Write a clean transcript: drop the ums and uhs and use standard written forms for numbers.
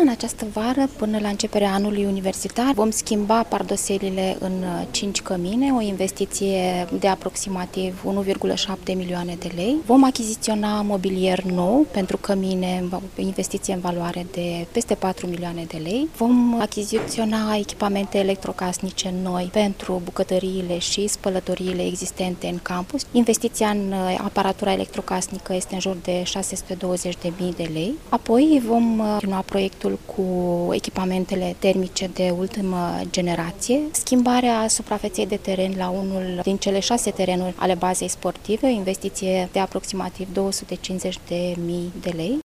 în această vară, până la începerea anului universitar, vom schimba pardoselile în 5 cămine, o investiție de aproximativ 1,7 milioane de lei. Vom achiziționa mobilier nou pentru cămine, investiție în valoare de peste 4 milioane de lei. Vom achiziționa echipamente electrocasnice noi pentru bucătăriile și spălătoriile existente în campus. Investiția în aparatura electrocasnică este în jur de 620.000 de lei. Apoi vom continua proiectul cu echipamentele termice de ultimă generație, schimbarea suprafeței de teren la unul din cele 6 terenuri ale bazei sportive, o investiție de aproximativ 250.000 de lei.